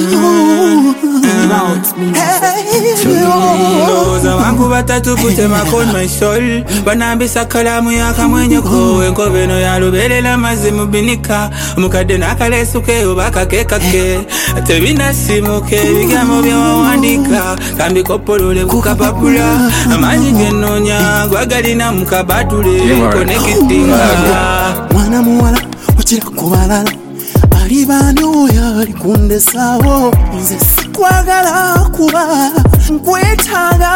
Ndoza wangu batatu kutema on my soul. Banambisa kalamu yaka mwenye kowe nkobeno ya lubelela mazimu binika. Mukade nakalesuke ubaka kekake. Tebina simuke bigamo bya wandika. Kambi kopolole kukapapula. Amanyi ngenonya gwagalina mukabatule konekitinga. Mwana muwala uchira kubalala. Alibano yali kundesawo nze sikwagala kuba nkwetaaga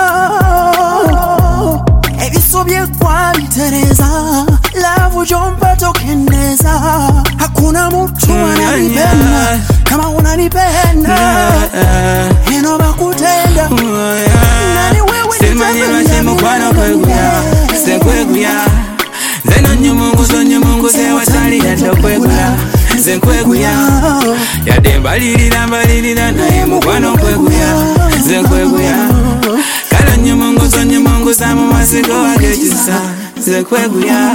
ebisobye kwabitereza lavu jompa tokendeza hakuna mtu ananipenda kama unanipenda eno bakutenda nani wewe simanye mukwano kweguya sekweguya zeno nyumungu sewatali yadokweguya Zenkweguya Yade mbalirira nae mukwano kweguya Zenkweguya Kala nyemongo samu masiko wakechisa Zenkweguya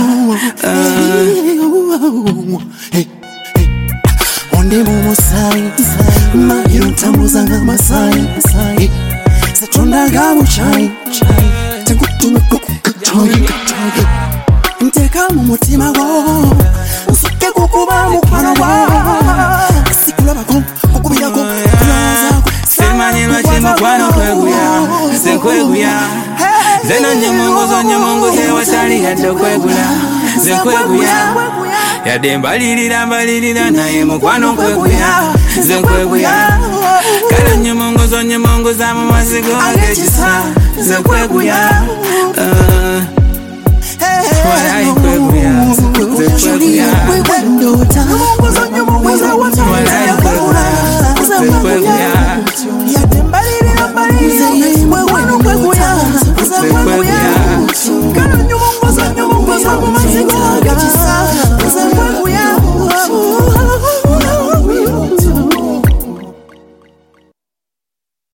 Onde mumusai Mahiro ntamuza nga masai Setonda gabu chai Tengutume kukatoyi Nteka mu mutima go Usuke kukuba mukwano gwa Sikula bako kukubira ko Simanye mukwano kweguya Zenkweguya Zena nyemongo sewatali yadokwegula Zenkweguya Yade mbalirira nae mukwano kweguya Zenkweguya Kala nyemongo samu masiko wakechisa Zenkweguya Why I kweguya, Zenkweguya